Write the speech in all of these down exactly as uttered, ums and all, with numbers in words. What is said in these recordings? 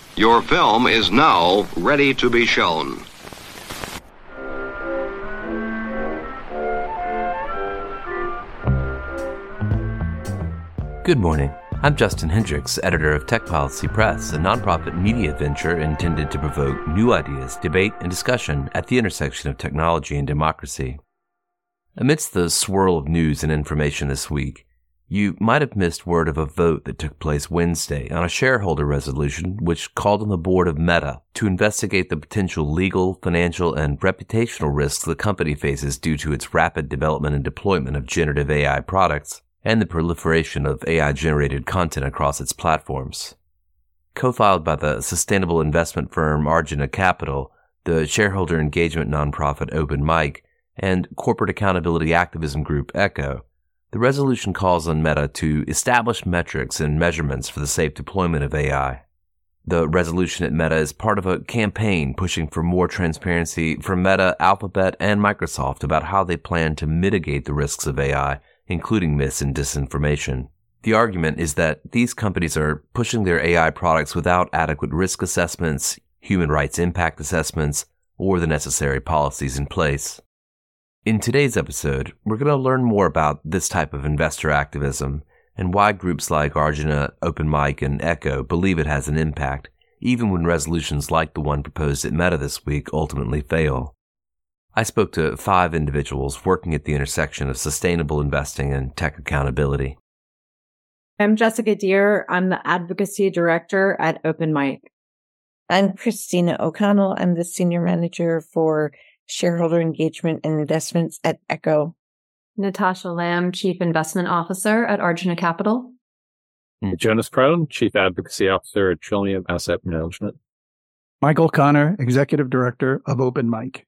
Your film is now ready to be shown. Good morning. I'm Justin Hendricks, editor of Tech Policy Press, a nonprofit media venture intended to provoke new ideas, debate, and discussion at the intersection of technology and democracy. Amidst the swirl of news and information this week, you might have missed word of a vote that took place Wednesday on a shareholder resolution which called on the board of Meta to investigate the potential legal, financial, and reputational risks the company faces due to its rapid development and deployment of generative A I products and the proliferation of A I-generated content across its platforms. Co-filed by the sustainable investment firm Arjuna Capital, the shareholder engagement nonprofit OpenMic, and corporate accountability activism group Echo, the resolution calls on Meta to establish metrics and measurements for the safe deployment of A I. The resolution at Meta is part of a campaign pushing for more transparency from Meta, Alphabet, and Microsoft about how they plan to mitigate the risks of A I, including mis- and disinformation. The argument is that these companies are pushing their A I products without adequate risk assessments, human rights impact assessments, or the necessary policies in place. In today's episode, we're going to learn more about this type of investor activism and why groups like Arjuna, OpenMic, and Echo believe it has an impact, even when resolutions like the one proposed at Meta this week ultimately fail. I spoke to five individuals working at the intersection of sustainable investing and tech accountability. I'm Jessica Deere. I'm the advocacy director at OpenMic. I'm Christina O'Connell. I'm the senior manager for shareholder engagement and investments at Echo. Natasha Lamb, Chief Investment Officer at Arjuna Capital. Jonas Crone, Chief Advocacy Officer at Trillium Asset Management. Michael Connor, Executive Director of OpenMic.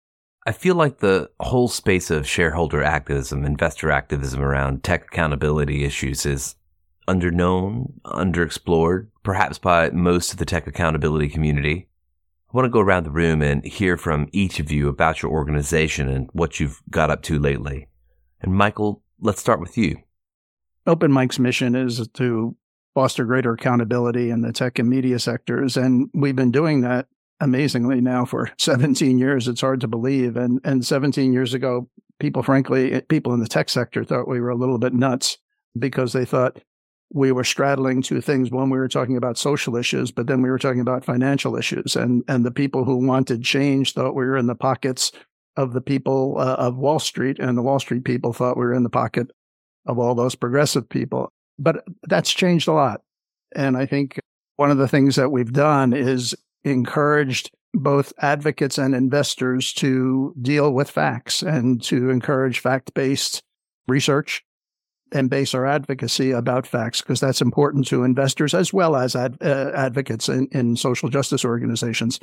I feel like the whole space of shareholder activism, investor activism around tech accountability issues is underknown, underexplored, perhaps by most of the tech accountability community. I want to go around the room and hear from each of you about your organization and what you've got up to lately. And Michael, let's start with you. OpenMic's mission is to foster greater accountability in the tech and media sectors, and we've been doing that amazingly now for seventeen years. It's hard to believe. And and seventeen years ago, people, frankly, people in the tech sector thought we were a little bit nuts because they thought we were straddling two things. One, we were talking about social issues, but then we were talking about financial issues. And and the people who wanted change thought we were in the pockets of the people uh, of Wall Street, and the Wall Street people thought we were in the pocket of all those progressive people. But that's changed a lot. And I think one of the things that we've done is encouraged both advocates and investors to deal with facts and to encourage fact-based research and base our advocacy about facts, because that's important to investors as well as ad, uh, advocates in, in social justice organizations.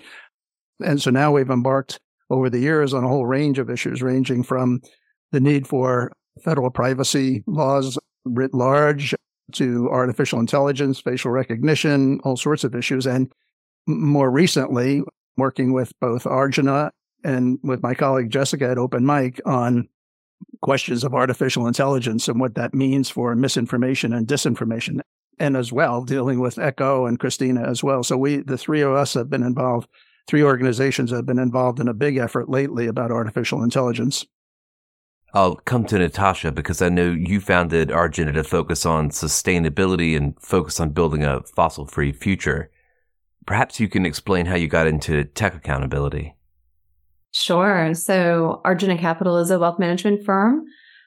And so now we've embarked over the years on a whole range of issues, ranging from the need for federal privacy laws writ large to artificial intelligence, facial recognition, all sorts of issues. And more recently, working with both Arjuna and with my colleague Jessica at OpenMic on questions of artificial intelligence and what that means for misinformation and disinformation, and as well dealing with Echo and Christina as well. So we, the three of us have been involved, three organizations have been involved in a big effort lately about artificial intelligence. I'll come to Natasha because I know you founded Arjuna to focus on sustainability and focus on building a fossil-free future. Perhaps you can explain how you got into tech accountability. Sure. So Arjuna Capital is a wealth management firm,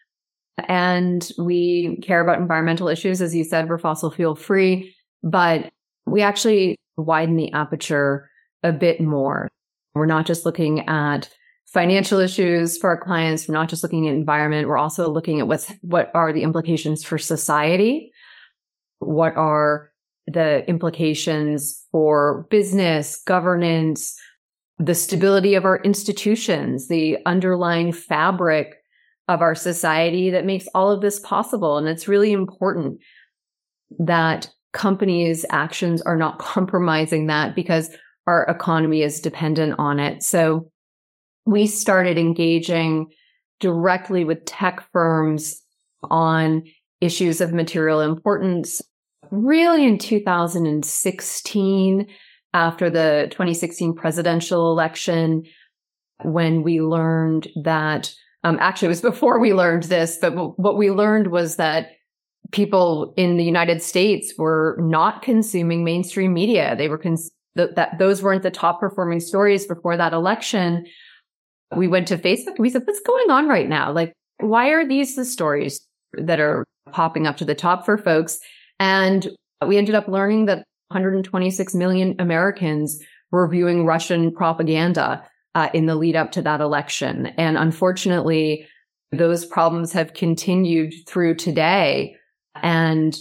and we care about environmental issues. As you said, we're fossil fuel free, but we actually widen the aperture a bit more. We're not just looking at financial issues for our clients. We're not just looking at environment. We're also looking at what's, what are the implications for society? What are the implications for business, governance, the stability of our institutions, the underlying fabric of our society that makes all of this possible. And it's really important that companies' actions are not compromising that, because our economy is dependent on it. So we started engaging directly with tech firms on issues of material importance really in two thousand sixteen. after the twenty sixteen presidential election, when we learned that, um, actually it was before we learned this, but w- what we learned was that people in the United States were not consuming mainstream media. They were, cons- th- that those weren't the top performing stories before that election. We went to Facebook and we said, what's going on right now? Like, why are these the stories that are popping up to the top for folks? And we ended up learning that one hundred twenty-six million Americans were viewing Russian propaganda uh, in the lead up to that election. And unfortunately, those problems have continued through today. And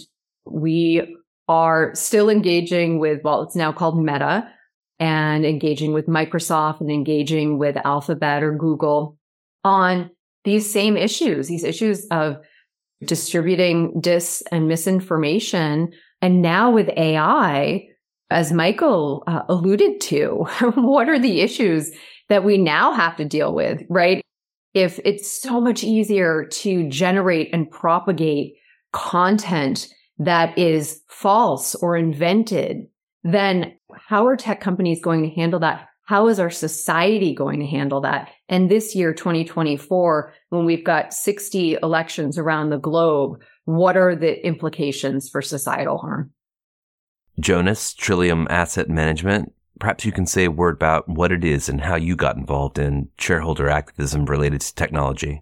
we are still engaging with, well, it's now called Meta, and engaging with Microsoft and engaging with Alphabet or Google on these same issues, these issues of distributing dis and misinformation. And now with A I, as Michael uh, alluded to, what are the issues that we now have to deal with, right? If it's so much easier to generate and propagate content that is false or invented, then how are tech companies going to handle that? How is our society going to handle that? And this year, twenty twenty-four, when we've got sixty elections around the globe, what are the implications for societal harm? Jonas, Trillium Asset Management, perhaps you can say a word about what it is and how you got involved in shareholder activism related to technology.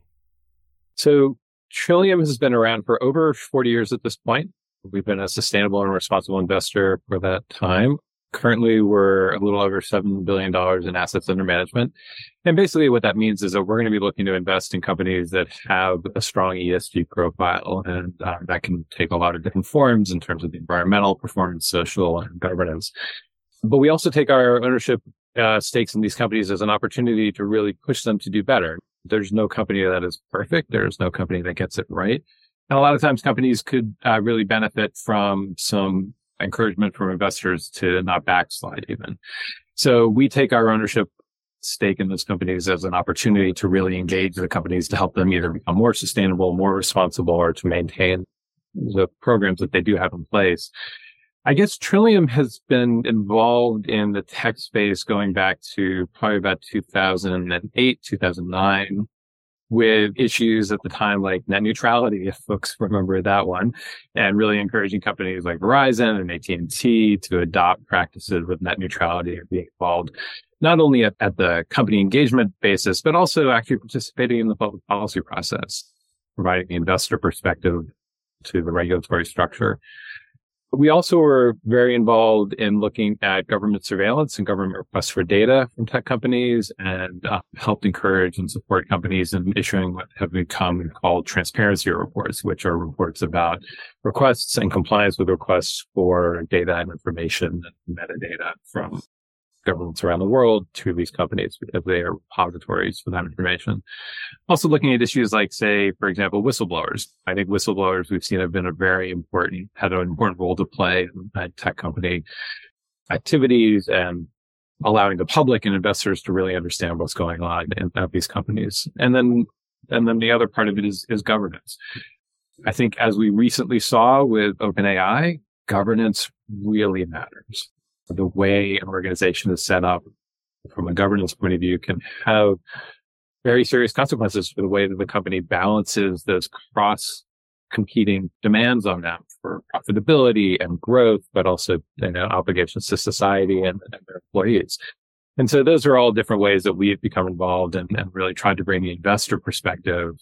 So Trillium has been around for over forty years at this point. We've been a sustainable and responsible investor for that time. Currently, we're a little over seven billion dollars in assets under management. And basically what that means is that we're going to be looking to invest in companies that have a strong E S G profile. And uh, that can take a lot of different forms in terms of the environmental, performance, social, and governance. But we also take our ownership uh, stakes in these companies as an opportunity to really push them to do better. There's no company that is perfect. There's no company that gets it right. And a lot of times companies could uh, really benefit from some encouragement from investors to not backslide even. So we take our ownership stake in those companies as an opportunity to really engage the companies to help them either become more sustainable, more responsible, or to maintain the programs that they do have in place. I guess Trillium has been involved in the tech space going back to probably about two thousand eight, two thousand nine. With issues at the time like net neutrality, if folks remember that one, and really encouraging companies like Verizon and A T and T to adopt practices with net neutrality and being involved not only at, at the company engagement basis, but also actually participating in the public policy process, providing the investor perspective to the regulatory structure. We also were very involved in looking at government surveillance and government requests for data from tech companies, and uh, helped encourage and support companies in issuing what have become called transparency reports, which are reports about requests and compliance with requests for data and information and metadata from governments around the world to these companies because they are repositories for that information. Also looking at issues like, say, for example, whistleblowers. I think whistleblowers we've seen have been a very important, had an important role to play in tech company activities and allowing the public and investors to really understand what's going on in, at these companies. And then, and then the other part of it is, is governance. I think as we recently saw with OpenAI, governance really matters. The way an organization is set up from a governance point of view can have very serious consequences for the way that the company balances those cross competing demands on them for profitability and growth, but also, you know, obligations to society and, and their employees. And so those are all different ways that we've become involved and, and really tried to bring the investor perspective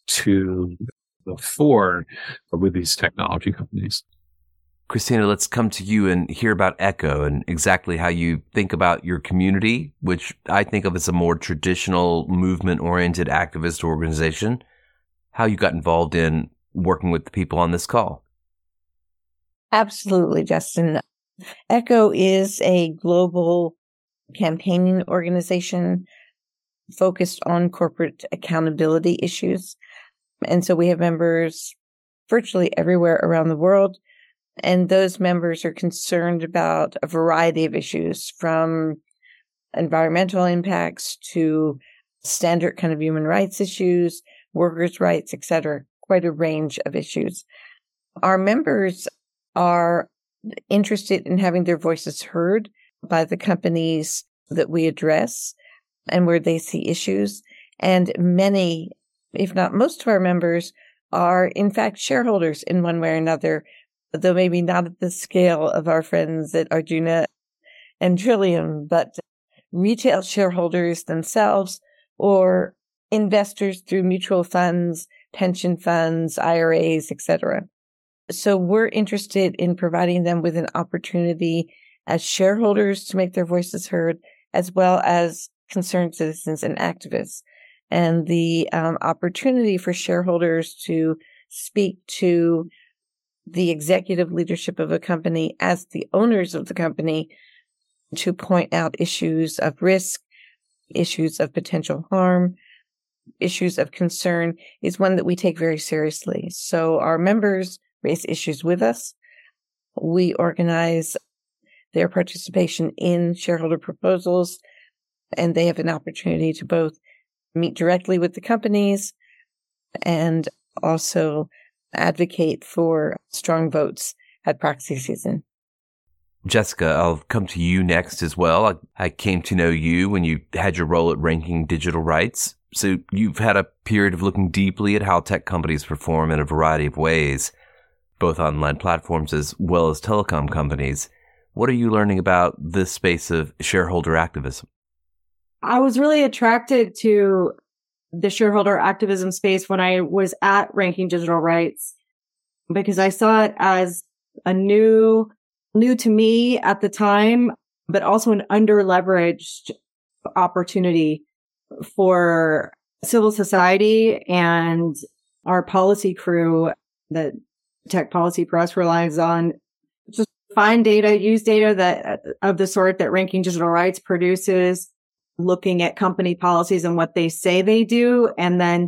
to the fore with these technology companies. Christina, let's come to you and hear about Echo and exactly how you think about your community, which I think of as a more traditional movement-oriented activist organization, how you got involved in working with the people on this call. Absolutely, Justin. Echo is a global campaigning organization focused on corporate accountability issues. And so we have members virtually everywhere around the world. And those members are concerned about a variety of issues, from environmental impacts to standard kind of human rights issues, workers' rights, et cetera, quite a range of issues. Our members are interested in having their voices heard by the companies that we address and where they see issues. And many, if not most of our members, are in fact shareholders in one way or another, though maybe not at the scale of our friends at Arjuna and Trillium, but retail shareholders themselves or investors through mutual funds, pension funds, I R As, et cetera. So we're interested in providing them with an opportunity as shareholders to make their voices heard, as well as concerned citizens and activists. And the um, opportunity for shareholders to speak to the executive leadership of a company as the owners of the company to point out issues of risk, issues of potential harm, issues of concern is one that we take very seriously. So our members raise issues with us. We organize their participation in shareholder proposals, and they have an opportunity to both meet directly with the companies and also advocate for strong votes at proxy season. Jessica, I'll come to you next as well. I, I came to know you when you had your role at Ranking Digital Rights. So you've had a period of looking deeply at how tech companies perform in a variety of ways, both online platforms as well as telecom companies. What are you learning about this space of shareholder activism? I was really attracted to the shareholder activism space when I was at Ranking Digital Rights because I saw it as a new, new to me at the time, but also an under-leveraged opportunity for civil society and our policy crew that Tech Policy Press relies on. Just find data, use data that of the sort that Ranking Digital Rights produces, looking at company policies and what they say they do, and then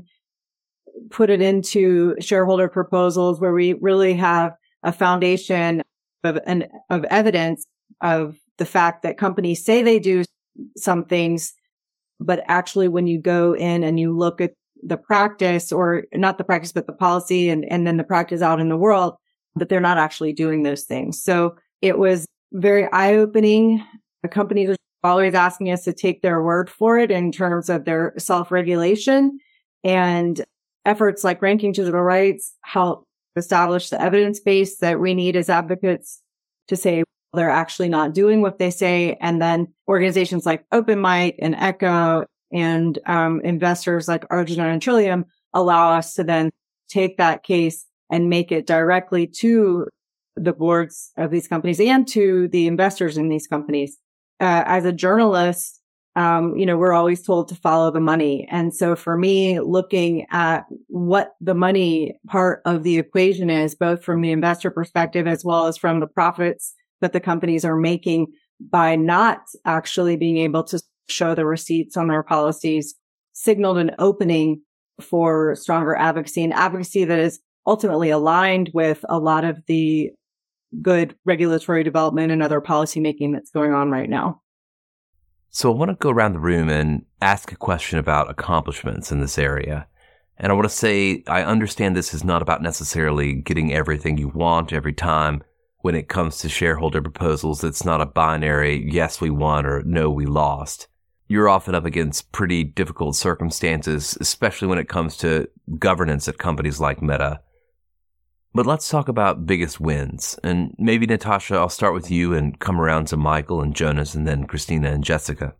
put it into shareholder proposals where we really have a foundation of an, of evidence of the fact that companies say they do some things, but actually when you go in and you look at the practice, or not the practice, but the policy and, and then the practice out in the world, that they're not actually doing those things. So it was very eye-opening. The companies are always asking us to take their word for it in terms of their self-regulation, and efforts like Ranking Digital Rights help establish the evidence base that we need as advocates to say they're actually not doing what they say. And then organizations like OpenMic and Echo and um, investors like Arjuna and Trillium allow us to then take that case and make it directly to the boards of these companies and to the investors in these companies. Uh, as a journalist, um, you know, we're always told to follow the money. And so for me, looking at what the money part of the equation is, both from the investor perspective as well as from the profits that the companies are making by not actually being able to show the receipts on their policies, signaled an opening for stronger advocacy, and advocacy that is ultimately aligned with a lot of the good regulatory development and other policymaking that's going on right now. So I want to go around the room and ask a question about accomplishments in this area. And I want to say, I understand this is not about necessarily getting everything you want every time when it comes to shareholder proposals. It's not a binary, yes, we won or no, we lost. You're often up against pretty difficult circumstances, especially when it comes to governance at companies like Meta. But let's talk about biggest wins. And maybe, Natasha, I'll start with you and come around to Michael and Jonas and then Christina and Jessica.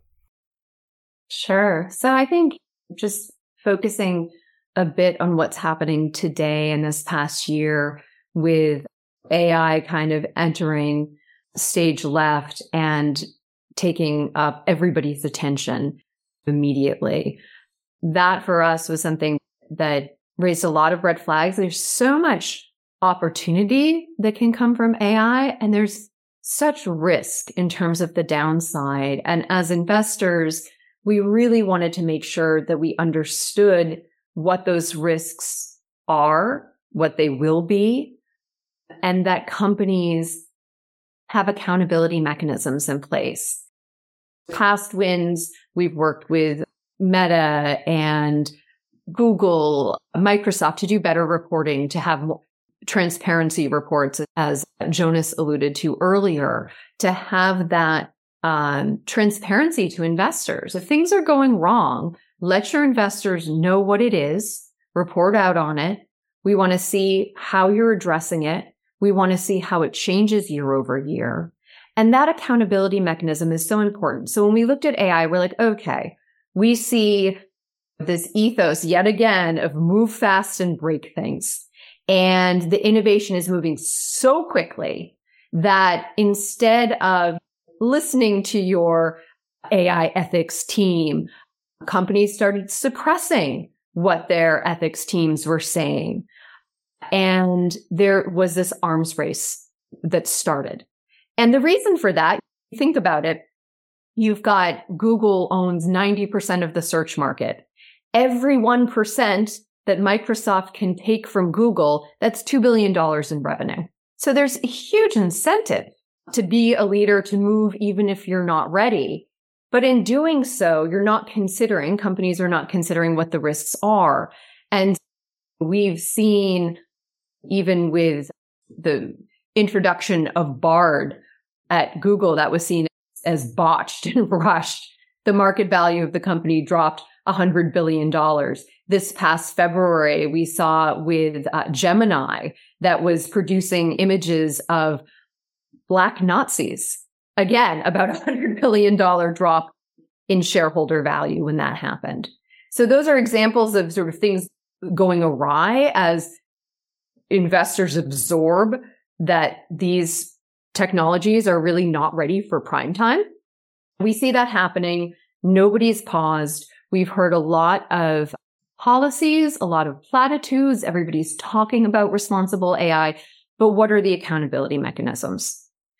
Sure. So I think just focusing a bit on what's happening today and this past year with A I kind of entering stage left and taking up everybody's attention immediately. That for us was something that raised a lot of red flags. There's so much opportunity that can come from A I, and there's such risk in terms of the downside. And as investors, we really wanted to make sure that we understood what those risks are, what they will be, and that companies have accountability mechanisms in place. Past wins, we've worked with Meta and Google, Microsoft to do better reporting, to have transparency reports, as Jonas alluded to earlier, to have that um, transparency to investors. If things are going wrong, let your investors know what it is, report out on it. We want to see how you're addressing it. We want to see how it changes year over year. And that accountability mechanism is so important. So when we looked at A I, we're like, okay, we see this ethos yet again of move fast and break things. And the innovation is moving so quickly that instead of listening to your A I ethics team, companies started suppressing what their ethics teams were saying. And there was this arms race that started. And the reason for that, think about it, you've got Google owns ninety percent of the search market. Every one percent that Microsoft can take from Google, that's two billion dollars in revenue. So there's a huge incentive to be a leader, to move even if you're not ready. But in doing so, you're not considering, companies are not considering what the risks are. And we've seen, even with the introduction of Bard at Google, that was seen as botched and rushed. The market value of the company dropped one hundred billion dollars. This past February, we saw with uh, Gemini that was producing images of Black Nazis. Again, about a one hundred billion dollars drop in shareholder value when that happened. So those are examples of sort of things going awry as investors absorb that these technologies are really not ready for prime time. We see that happening. Nobody's paused. We've heard a lot of policies, a lot of platitudes. Everybody's talking about responsible A I, but what are the accountability mechanisms?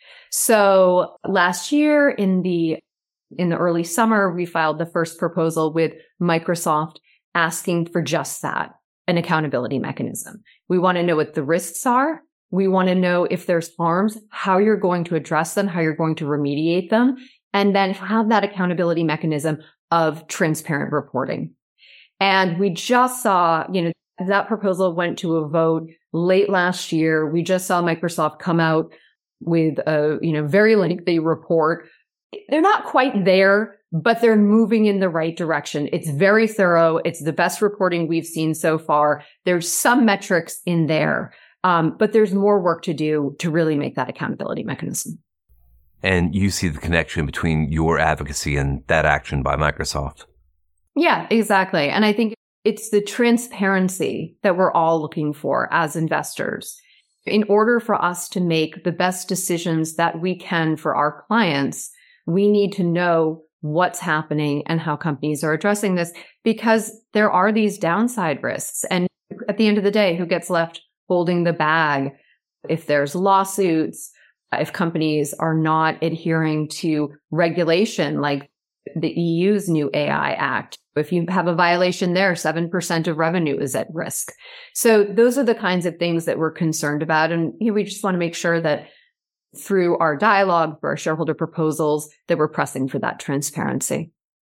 So last year in the in the early summer, we filed the first proposal with Microsoft asking for just that, an accountability mechanism. We want to know what the risks are. We want to know if there's harms, how you're going to address them, how you're going to remediate them, and then have that accountability mechanism of transparent reporting. And we just saw, you know, that proposal went to a vote late last year. We just saw Microsoft come out with a, you know, very lengthy report. They're not quite there, but they're moving in the right direction. It's very thorough. It's the best reporting we've seen so far. There's some metrics in there, um, but there's more work to do to really make that accountability mechanism. And you see the connection between your advocacy and that action by Microsoft. Yeah, exactly. And I think it's the transparency that we're all looking for as investors. In order for us to make the best decisions that we can for our clients, we need to know what's happening and how companies are addressing this, because there are these downside risks. And at the end of the day, who gets left holding the bag if there's lawsuits, if companies are not adhering to regulation like the E U's new A I Act? If you have a violation there, seven percent of revenue is at risk. So those are the kinds of things that we're concerned about. And you know, we just want to make sure that through our dialogue, for our shareholder proposals, that we're pressing for that transparency.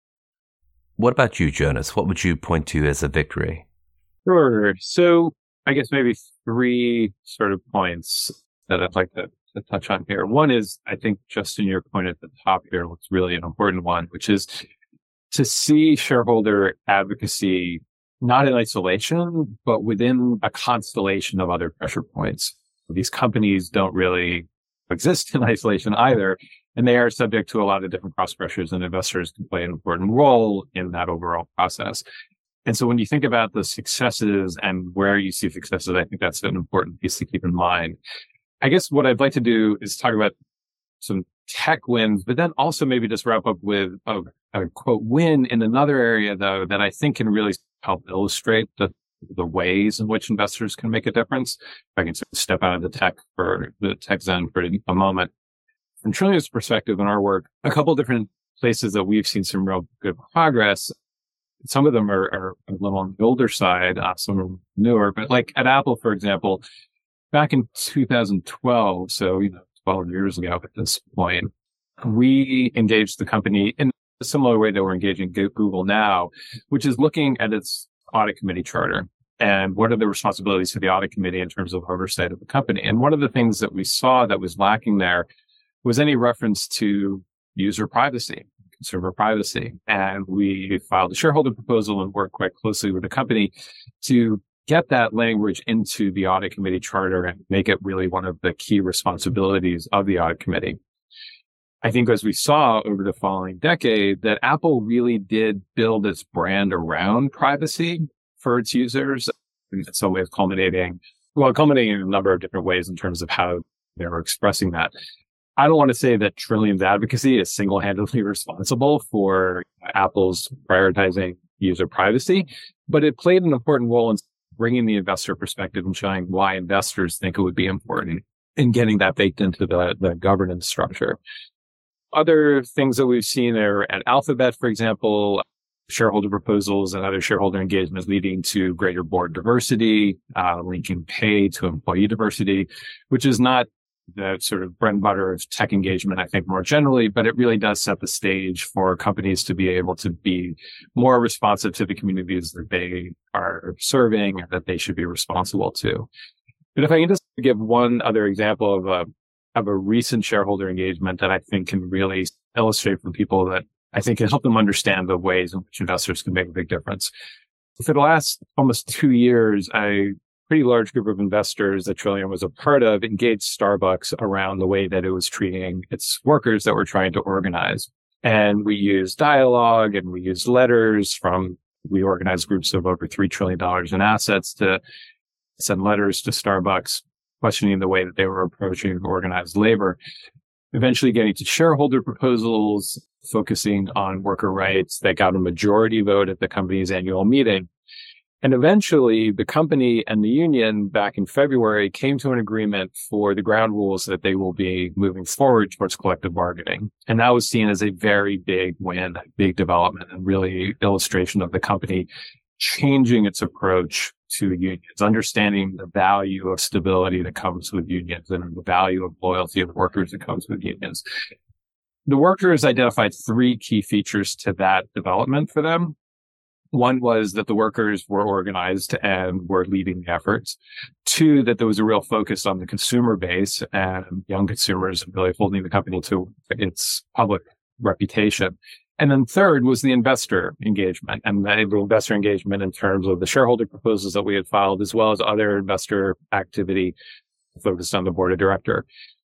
What about you, Jonas? What would you point to as a victory? Sure. So I guess maybe three sort of points that I'd like to, to touch on here. One is, I think, Justin, your point at the top here was really an important one, which is to see shareholder advocacy not in isolation, but within a constellation of other pressure points. These companies don't really exist in isolation either, and they are subject to a lot of different cross pressures, and investors can play an important role in that overall process. And so when you think about the successes and where you see successes, I think that's an important piece to keep in mind. I guess what I'd like to do is talk about some tech wins, but then also maybe just wrap up with a, a quote win in another area, though, that I think can really help illustrate the the ways in which investors can make a difference. If I can sort of step out of the tech for the tech zone for a moment. From Trillium's perspective in our work, a couple of different places that we've seen some real good progress. Some of them are, are a little on the older side, uh, some are newer, but like at Apple, for example, back in two thousand twelve, so, you know, twelve years ago at this point, we engaged the company in a similar way that we're engaging Google now, which is looking at its audit committee charter and what are the responsibilities for the audit committee in terms of oversight of the company. And one of the things that we saw that was lacking there was any reference to, user privacy, consumer privacy. And we filed a shareholder proposal and worked quite closely with the company to get that language into the audit committee charter and make it really one of the key responsibilities of the audit committee. I think as we saw over the following decade, that Apple really did build its brand around privacy for its users. In some ways culminating, well, culminating in a number of different ways in terms of how they were expressing that. I don't want to say that Trillium's advocacy is single-handedly responsible for Apple's prioritizing user privacy, but it played an important role in bringing the investor perspective and showing why investors think it would be important in getting that baked into the, the governance structure. Other things that we've seen are at Alphabet, for example, shareholder proposals and other shareholder engagements leading to greater board diversity, uh, linking pay to employee diversity, which is not the sort of bread and butter of tech engagement, I think, more generally, but it really does set the stage for companies to be able to be more responsive to the communities that they are serving and that they should be responsible to. But if I can just give one other example of a, of a recent shareholder engagement that I think can really illustrate for people that I think can help them understand the ways in which investors can make a big difference. For the last almost two years, I pretty large group of investors that Trillium was a part of engaged Starbucks around the way that it was treating its workers that were trying to organize. And we used dialogue and we used letters from, we organized groups of over three trillion dollars in assets to send letters to Starbucks questioning the way that they were approaching organized labor, eventually getting to shareholder proposals, focusing on worker rights that got a majority vote at the company's annual meeting. And eventually, the company and the union back in February came to an agreement for the ground rules that they will be moving forward towards collective bargaining. And that was seen as a very big win, big development, and really illustration of the company changing its approach to unions, understanding the value of stability that comes with unions and the value of loyalty of workers that comes with unions. The workers identified three key features to that development for them. One was that the workers were organized and were leading the efforts. Two, that there was a real focus on the consumer base and young consumers really holding the company to its public reputation. And then third was the investor engagement and the investor engagement in terms of the shareholder proposals that we had filed, as well as other investor activity focused on the board of director.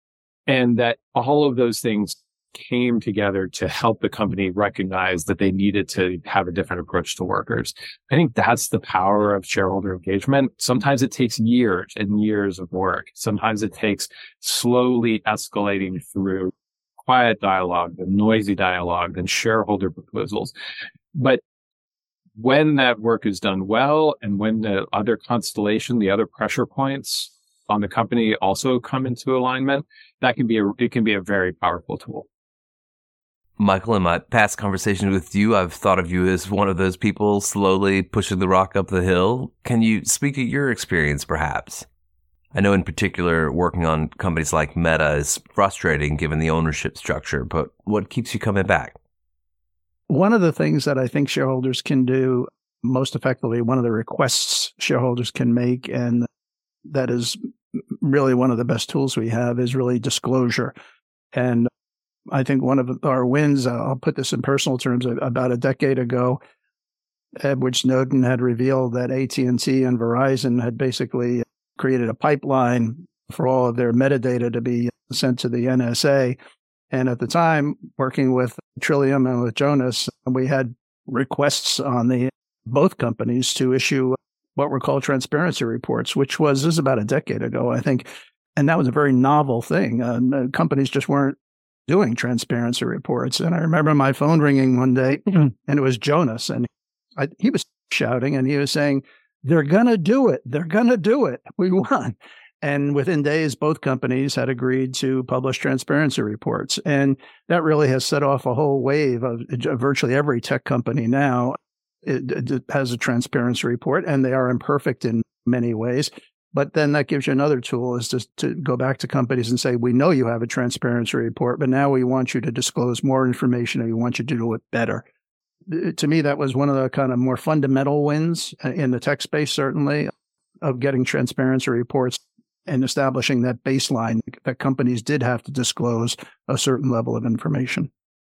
And that all of those things came together to help the company recognize that they needed to have a different approach to workers. I think that's the power of shareholder engagement. Sometimes it takes years and years of work. Sometimes it takes slowly escalating through quiet dialogue, then noisy dialogue, then shareholder proposals. But when that work is done well, and when the other constellation, the other pressure points on the company also come into alignment, that can be a, it can be a very powerful tool. Michael, in my past conversations with you, I've thought of you as one of those people slowly pushing the rock up the hill. Can you speak to your experience, perhaps? I know in particular, working on companies like Meta is frustrating given the ownership structure, but what keeps you coming back? One of the things that I think shareholders can do most effectively, one of the requests shareholders can make, and that is really one of the best tools we have, is really disclosure. And I think one of our wins, uh, I'll put this in personal terms, about a decade ago, Edward Snowden had revealed that A T and T and Verizon had basically created a pipeline for all of their metadata to be sent to the N S A. And at the time, working with Trillium and with Jonas, we had requests on the both companies to issue what were called transparency reports, which was, this is about a decade ago, I think. And that was a very novel thing. Uh, companies just weren't doing transparency reports. And I remember my phone ringing one day, and it was Jonas, and I, he was shouting, and he was saying, "They're going to do it. They're going to do it. We won." And within days, both companies had agreed to publish transparency reports. And that really has set off a whole wave of virtually every tech company now. It, it has a transparency report, and they are imperfect in many ways. But then that gives you another tool, is to, to go back to companies and say, we know you have a transparency report, but now we want you to disclose more information, and we want you to do it better. To me, that was one of the kind of more fundamental wins in the tech space, certainly, of getting transparency reports and establishing that baseline that companies did have to disclose a certain level of information.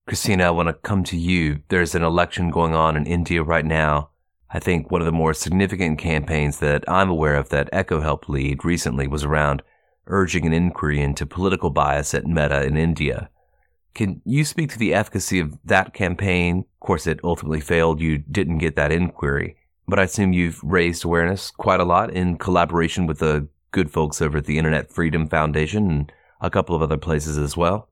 Christina, I want to come to you. There's an election going on in India right now. I think one of the more significant campaigns that I'm aware of that Echo helped lead recently was around urging an inquiry into political bias at Meta in India. Can you speak to the efficacy of that campaign? Of course, it ultimately failed. You didn't get that inquiry. But I assume you've raised awareness quite a lot in collaboration with the good folks over at the Internet Freedom Foundation and a couple of other places as well.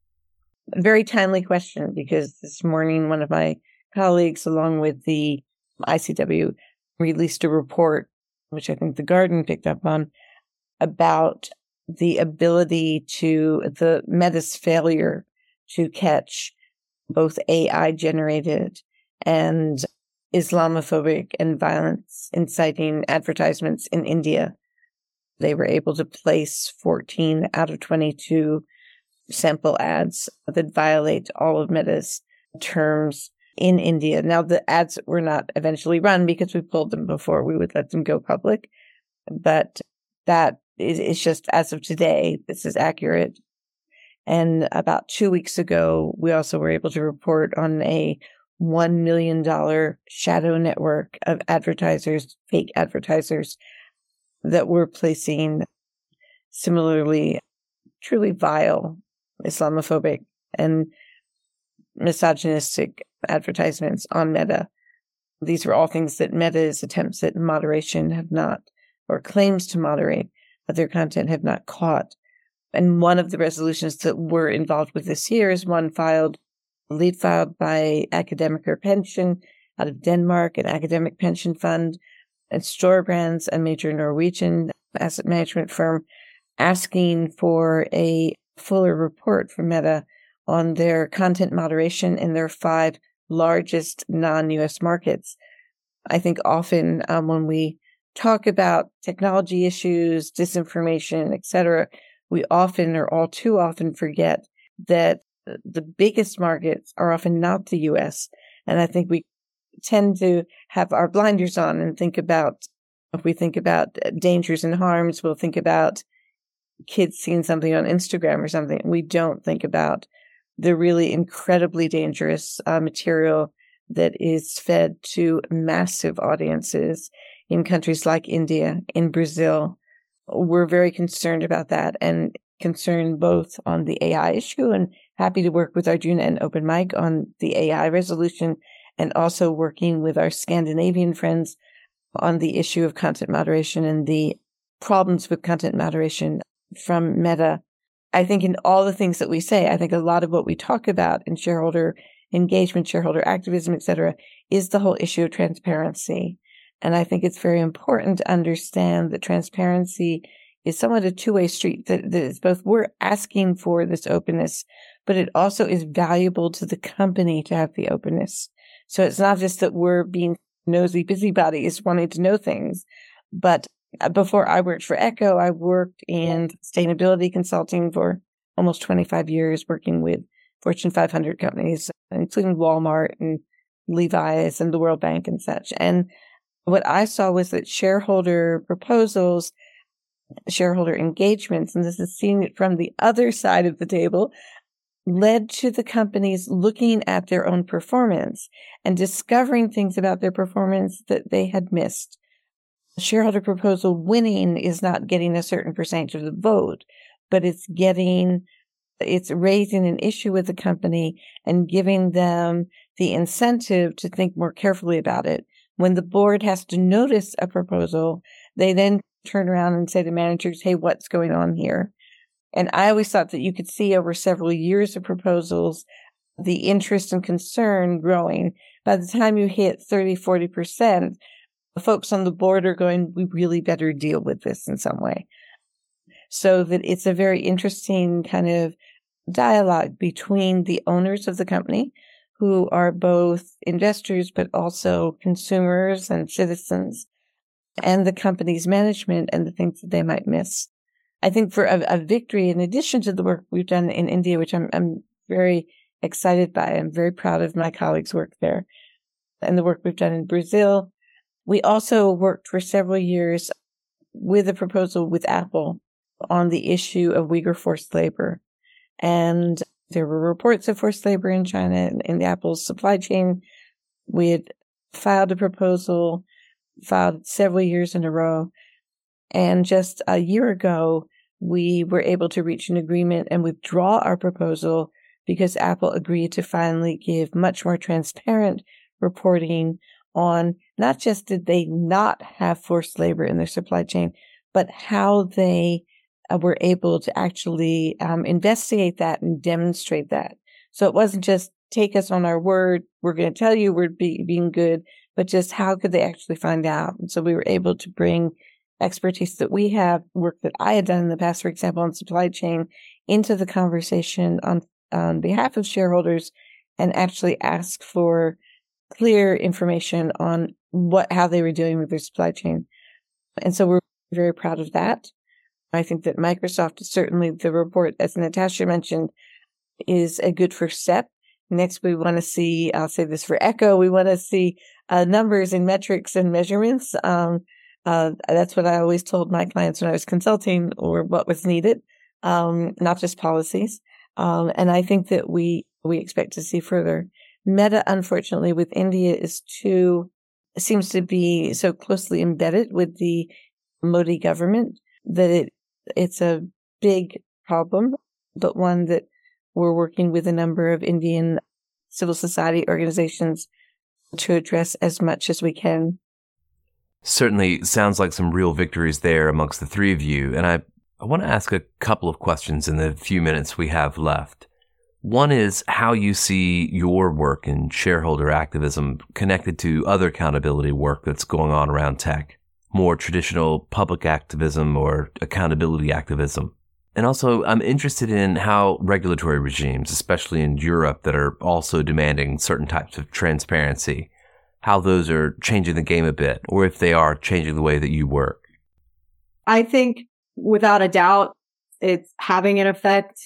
A very timely question, because this morning one of my colleagues, along with the I C W, released a report, which I think The Guardian picked up on, about the ability to, the Meta's failure to catch both A I-generated and Islamophobic and violence inciting advertisements in India. They were able to place fourteen out of twenty-two sample ads that violate all of Meta's terms in India. Now, the ads were not eventually run because we pulled them before we would let them go public. But that is, is just, as of today, this is accurate. And about two weeks ago, we also were able to report on a one million dollars shadow network of advertisers, fake advertisers, that were placing similarly truly vile Islamophobic and misogynistic advertisements on Meta. These were all things that Meta's attempts at moderation have not, or claims to moderate, but their content have not caught. And one of the resolutions that we're involved with this year is one filed, lead filed by Academiker Pension out of Denmark, an academic pension fund, and Storebrands, a major Norwegian asset management firm, asking for a fuller report from Meta on their content moderation in their five largest non-U S markets. I think often um, when we talk about technology issues, disinformation, et cetera, we often, or all too often, forget that the biggest markets are often not the U S. And I think we tend to have our blinders on and think about, if we think about dangers and harms, we'll think about kids seeing something on Instagram or something. We don't think about the really incredibly dangerous uh, material that is fed to massive audiences in countries like India, in Brazil. We're very concerned about that, and concerned both on the A I issue, and happy to work with Arjuna and Open Mic on the A I resolution, and also working with our Scandinavian friends on the issue of content moderation and the problems with content moderation from Meta. I think in all the things that we say, I think a lot of what we talk about in shareholder engagement, shareholder activism, et cetera, is the whole issue of transparency. And I think it's very important to understand that transparency is somewhat a two-way street, that, that is both we're asking for this openness, but it also is valuable to the company to have the openness. So it's not just that we're being nosy busybodies wanting to know things, but before I worked for Echo, I worked in sustainability consulting for almost twenty-five years, working with Fortune five hundred companies, including Walmart and Levi's and the World Bank and such. And what I saw was that shareholder proposals, shareholder engagements, and this is seeing it from the other side of the table, led to the companies looking at their own performance and discovering things about their performance that they had missed. Shareholder proposal winning is not getting a certain percentage of the vote, but it's getting, it's raising an issue with the company and giving them the incentive to think more carefully about it. When the board has to notice a proposal, they then turn around and say to managers, hey, what's going on here? And I always thought that you could see over several years of proposals, the interest and concern growing. By the time you hit thirty, forty percent, the folks on the board are going, we really better deal with this in some way. So that it's a very interesting kind of dialogue between the owners of the company, who are both investors, but also consumers and citizens, and the company's management and the things that they might miss. I think for a, a victory, in addition to the work we've done in India, which I'm, I'm very excited by, I'm very proud of my colleagues' work there, and the work we've done in Brazil. We also worked for several years with a proposal with Apple on the issue of Uyghur forced labor. And There were reports of forced labor in China in the Apple's supply chain. We had filed a proposal, filed several years in a row. And just a year ago, we were able to reach an agreement and withdraw our proposal because Apple agreed to finally give much more transparent reporting on not just did they not have forced labor in their supply chain, but how they uh, were able to actually um, investigate that and demonstrate that. So it wasn't just take us on our word, we're going to tell you we're be, being good, but just how could they actually find out? And so we were able to bring expertise that we have, work that I had done in the past, for example, on supply chain, into the conversation on, on behalf of shareholders and actually ask for clear information on what, how they were doing with their supply chain. And so we're very proud of that. I think that Microsoft is certainly the report, as Natasha mentioned, is a good first step. Next, we want to see, I'll say this for Echo, we want to see uh, numbers and metrics and measurements. Um, uh, that's what I always told my clients when I was consulting, or what was needed, um, not just policies. Um, and I think that we, we expect to see further. Meta, unfortunately, with India is too, seems to be so closely embedded with the Modi government that it, it's a big problem, but one that we're working with a number of Indian civil society organizations to address as much as we can. Certainly sounds like some real victories there amongst the three of you. And I, I want to ask a couple of questions in the few minutes we have left. One is how you see your work in shareholder activism connected to other accountability work that's going on around tech, more traditional public activism or accountability activism. And also, I'm interested in how regulatory regimes, especially in Europe, that are also demanding certain types of transparency, how those are changing the game a bit, or if they are changing the way that you work. I think, without a doubt, it's having an effect.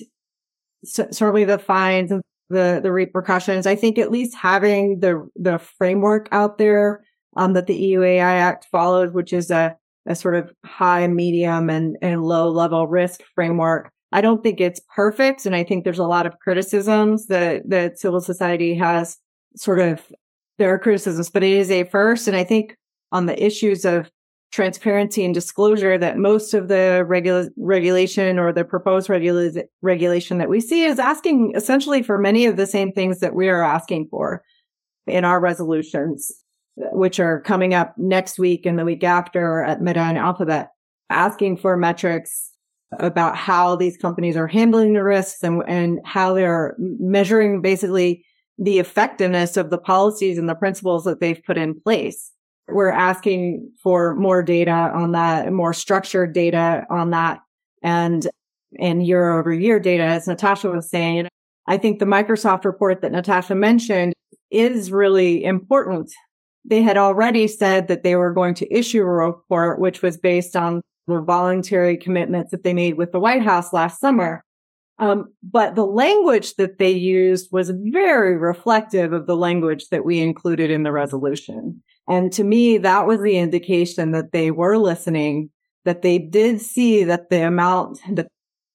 C- certainly the fines and the, the repercussions. I think at least having the the framework out there um, that the E U A I Act followed, which is a a sort of high, medium, and, and low level risk framework. I don't think it's perfect. And I think there's a lot of criticisms that, that civil society has sort of, there are criticisms, but it is a first. And I think on the issues of transparency and disclosure, that most of the regula- regulation or the proposed regula- regulation that we see is asking essentially for many of the same things that we are asking for in our resolutions, which are coming up next week and the week after at Meta and Alphabet, asking for metrics about how these companies are handling the risks and, and how they're measuring basically the effectiveness of the policies and the principles that they've put in place. We're asking for more data on that, more structured data on that, and, and year over year data, as Natasha was saying. I think the Microsoft report that Natasha mentioned is really important. They had already said that they were going to issue a report, which was based on the voluntary commitments that they made with the White House last summer. Um, but the language that they used was very reflective of the language that we included in the resolution. And to me, that was the indication that they were listening, that they did see that the amount, that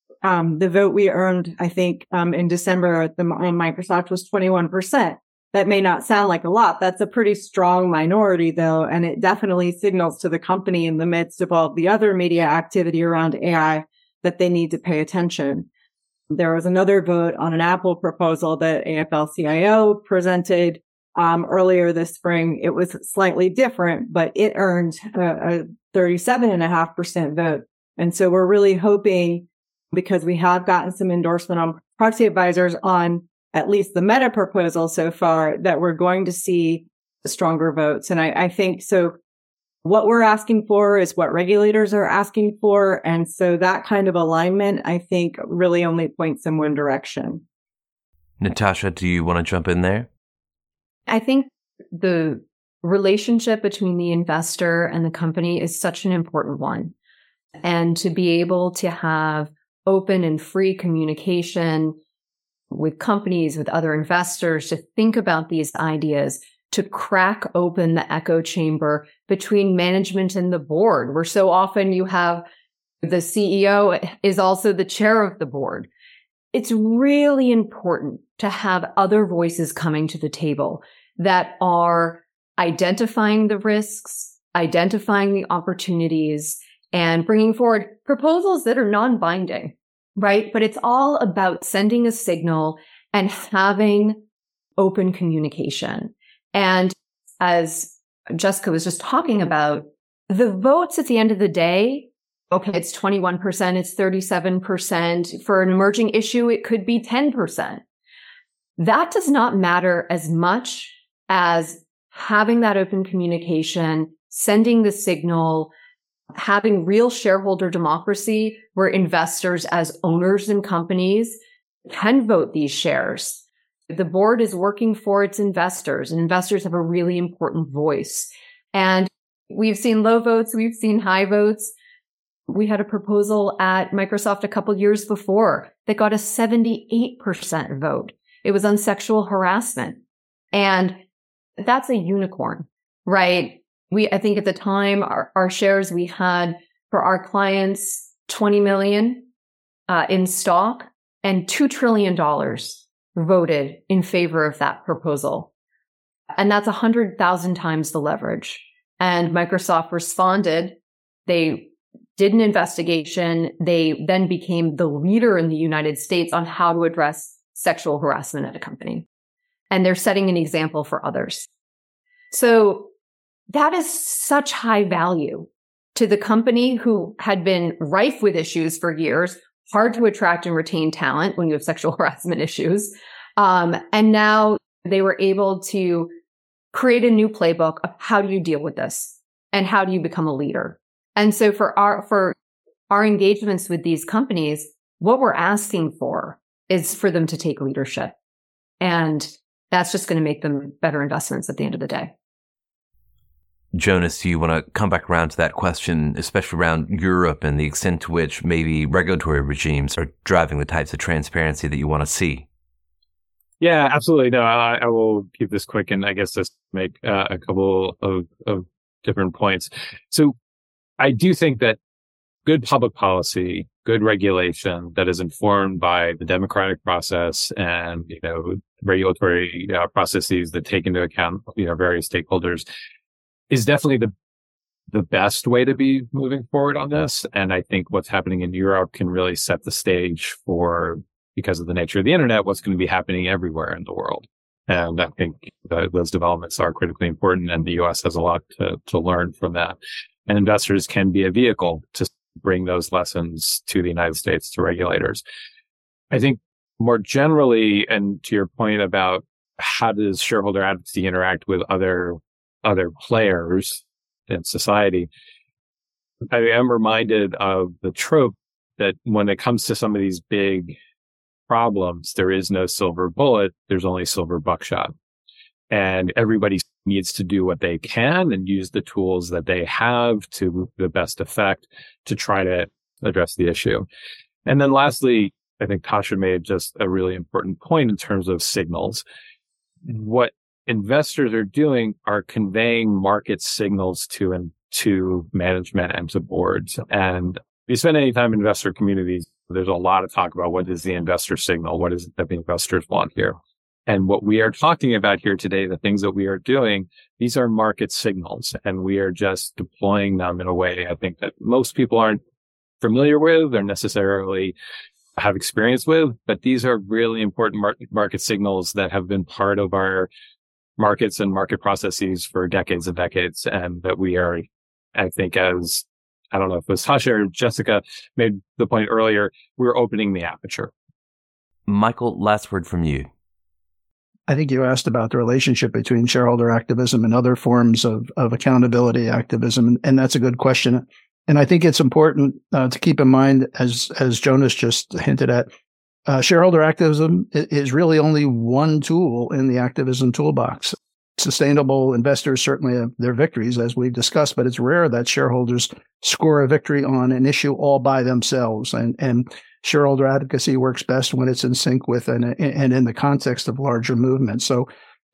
um, the vote we earned, I think, um, in December at the, on Microsoft was twenty-one percent. That may not sound like a lot. That's a pretty strong minority, though, and it definitely signals to the company in the midst of all the other media activity around A I that they need to pay attention. There was another vote on an Apple proposal that A F L C I O presented um, earlier this spring. It was slightly different, but it earned a, a thirty-seven point five percent vote. And so we're really hoping, because we have gotten some endorsement on proxy advisors on at least the Meta proposal so far, that we're going to see stronger votes. And I, I think so. What we're asking for is what regulators are asking for. And so that kind of alignment, I think, really only points in one direction. Natasha, do you want to jump in there? I think the relationship between the investor and the company is such an important one. And to be able to have open and free communication with companies, with other investors, to think about these ideas, to crack open the echo chamber between management and the board, where so often you have the C E O is also the chair of the board. it's really important to have other voices coming to the table that are identifying the risks, identifying the opportunities, and bringing forward proposals that are non-binding, right? But it's all about sending a signal and having open communication. And as Jessica was just talking about, the votes at the end of the day, okay, it's twenty-one percent, it's thirty-seven percent. For an emerging issue, it could be ten percent. That does not matter as much as having that open communication, sending the signal, having real shareholder democracy where investors as owners in companies can vote these shares. The board is working for its investors, and investors have a really important voice. And we've seen low votes, we've seen high votes. We had a proposal at Microsoft a couple years before that got a seventy-eight percent vote. It was on sexual harassment. And that's a unicorn, right? We, I think at the time, our, our shares we had for our clients, twenty million uh, in stock, and two trillion dollars voted in favor of that proposal. And that's one hundred thousand times the leverage. And Microsoft responded. They did an investigation. They then became the leader in the United States on how to address sexual harassment at a company. And they're setting an example for others. So that is such high value to the company who had been rife with issues for years, hard to attract and retain talent when you have sexual harassment issues. Um, and now they were able to create a new playbook of how do you deal with this and how do you become a leader. And so for our, for our engagements with these companies, what we're asking for is for them to take leadership. And that's just going to make them better investments at the end of the day. Jonas, do you want to come back around to that question, especially around Europe and the extent to which maybe regulatory regimes are driving the types of transparency that you want to see? Yeah, absolutely. No, I, I will keep this quick and I guess just make uh, a couple of, of different points. So I do think that good public policy, good regulation that is informed by the democratic process and, you know, regulatory uh, processes that take into account, you know, various stakeholders is definitely the the best way to be moving forward on this. And I think what's happening in Europe can really set the stage for, because of the nature of the internet, what's going to be happening everywhere in the world. And I think the, those developments are critically important, and the U S has a lot to, to learn from that. And investors can be a vehicle to bring those lessons to the United States, to regulators. I think more generally, and to your point about how does shareholder advocacy interact with other other players in society, I am reminded of the trope that when it comes to some of these big problems, there is no silver bullet. There's only silver buckshot. And everybody needs to do what they can and use the tools that they have to the best effect to try to address the issue. And then lastly, I think Tasha made just a really important point in terms of signals. What investors are doing are conveying market signals to and to management and to boards. And if you spend any time in investor communities, there's a lot of talk about what is the investor signal, what is it that the investors want here. And what we are talking about here today, the things that we are doing, these are market signals, and we are just deploying them in a way I think that most people aren't familiar with or necessarily have experience with, but these are really important mar- market signals that have been part of our markets and market processes for decades and decades. And that we are, I think, as I don't know if it was Tasha or Jessica made the point earlier, we're opening the aperture. Michael, last word from you. I think you asked about the relationship between shareholder activism and other forms of, of accountability activism. And that's a good question. And I think it's important uh, to keep in mind, as, as Jonas just hinted at, uh, shareholder activism is really only one tool in the activism toolbox. Sustainable investors certainly have their victories, as we've discussed, but it's rare that shareholders score a victory on an issue all by themselves. And, and shareholder advocacy works best when it's in sync with and, and in the context of larger movements. So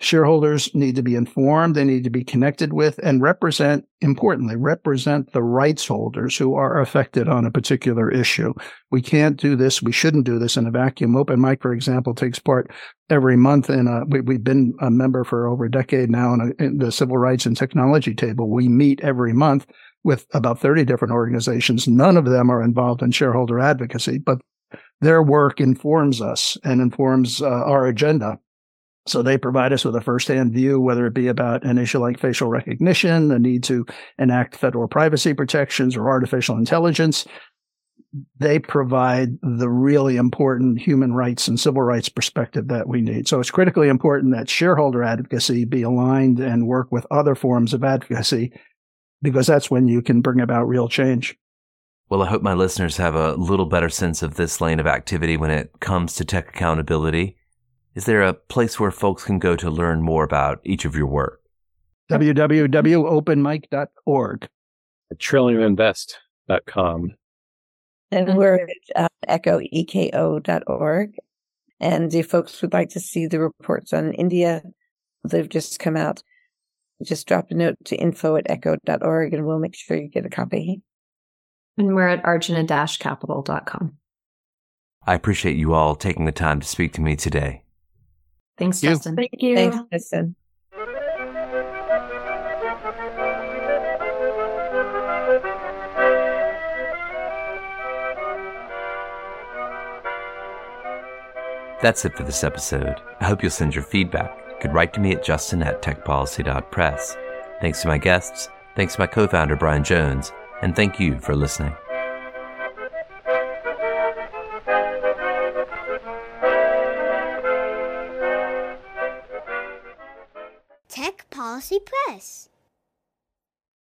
Shareholders need to be informed. They need to be connected with and represent, importantly, represent the rights holders who are affected on a particular issue. We can't do this. We shouldn't do this in a vacuum. Open Mic, for example, takes part every month in a, we, we've been a member for over a decade now in, a, in the Civil Rights and Technology Table. We meet every month with about thirty different organizations. None of them are involved in shareholder advocacy, but their work informs us and informs uh, our agenda. So they provide us with a firsthand view, whether it be about an issue like facial recognition, the need to enact federal privacy protections, or artificial intelligence. They provide the really important human rights and civil rights perspective that we need. So it's critically important that shareholder advocacy be aligned and work with other forms of advocacy, because that's when you can bring about real change. Well, I hope my listeners have a little better sense of this lane of activity when it comes to tech accountability. Is there a place where folks can go to learn more about each of your work? w w w dot open mic dot org. trillium invest dot com. And we're at uh, echo eko dot org. And if folks would like to see the reports on India, they've just come out. Just drop a note to info at echo dot org and we'll make sure you get a copy. And we're at arjuna dash capital dot com. I appreciate you all taking the time to speak to me today. Thanks, Thank you. Justin. Thank you. Thanks, Justin. That's it for this episode. I hope you'll send your feedback. You could write to me at justin at tech policy dot press. Thanks to my guests, thanks to my co-founder Brian Jones, and thank you for listening. Tech Policy Press.